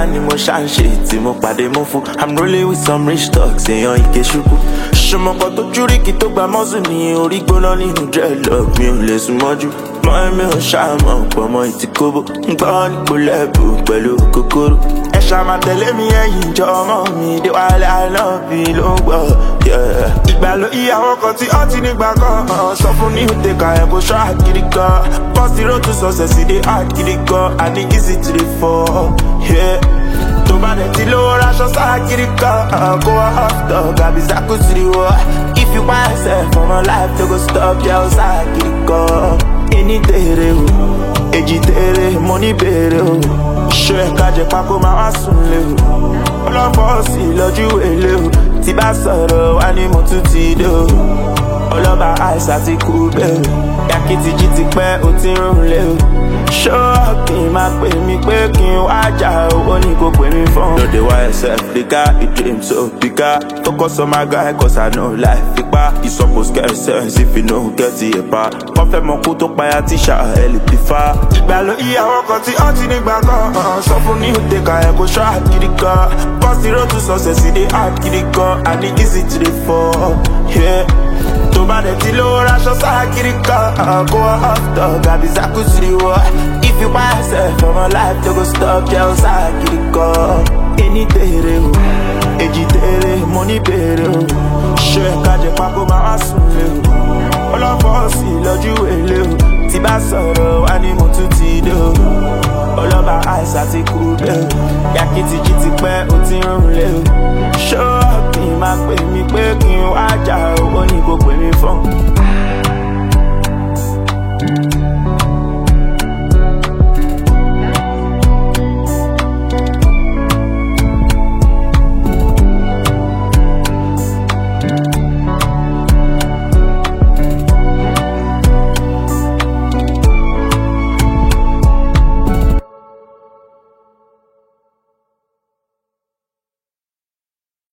ni mo ṣàǹṣe tí mo pàdé mú fún. I'm rolling with some rich dogs, èèyàn ike ṣubú. Ṣọmọkọ tó júríkì tó gba mọ́sùn ní orí gbóná nínú dreadlock mi ò lè sùn mọ́jú. Mọ́ ẹ̀mí ò ṣàmọ̀ pọ̀ mọ́ ìtìkóbó. Ń gbọ́ nípò lẹ́bù pẹ̀lú kòkòrò. Ẹ ṣàmà tẹ̀lé mi ẹ̀yìn jọ ọmọ mi dé wálé àlọ́bì ló ń gbọ́. Ìgbàló ìyàwó kan tí ó ti nígbà kan. Sọ fún ní ìtẹ̀ka ẹ̀ kó ṣọ́ àkìrí kan. Bust the road to success, it dey hard kiri gan. And it easy to dey fall. Tó bá dẹ̀ ti lówó raṣọ sáà kiri kan. Go off dog, àbí sákò sí the wall. If you want yourself for my life, tó go stop jẹ́ sáà kiri kan. Ení tèrè o, èjì tèrè, mo ní bèrè o. Ṣé ẹ̀ka jẹ pákó máa wá sùn lé o. Ọlọ́pọ̀ sí lọ́jú èlé o. Tí bá sọ̀rọ̀ wá ní mo tún ti dé o. Ọlọ́ba àìsàn ti kú bẹ́ẹ̀ o. Yàkìtì jí ti pẹ́ o ti rún lé o. Ṣọ́ọ̀kì máa pè mí pé kí n wá jà owó ní kò pè mí fún. No dey why yourself, the guy you dream so bigger. Focus on my guy cause I know life fipá. You suppose get sense if you know get it pa. Wọ́n fẹ́ mọ kó tó payá tíṣà ẹ̀ lè bí fa. Ìgbàló ìyàwó kan tí ó ti nígbà kan. Sọ fún ní ìtẹ̀ka ẹ̀ kó ṣọ́ àkìrí kan. Bust the road to success, it dey hard kiri kan. And it easy to dey fall. Tó bá dẹ̀ ti lówó raṣọ sáà kiri kan. Go off dog, àbí sákò sí the wall. If you buy yourself for my life, tó go stop jẹ́ sáà kiri kan. Ení tèrè o, èjì tèrè, mo ní bèrè o. Ṣé ẹ̀ka jẹ pákó máa wá sùn lé o. Ọlọ́pọ̀ sí lọ́jú èlé o. Tí bá sọ̀rọ̀ wá ní mo tún ti dé o. Ọlọ́ba àìsàn ti kú bẹ́ẹ̀ o. Yàkìtì jí ti pẹ́ o ti rún lé o.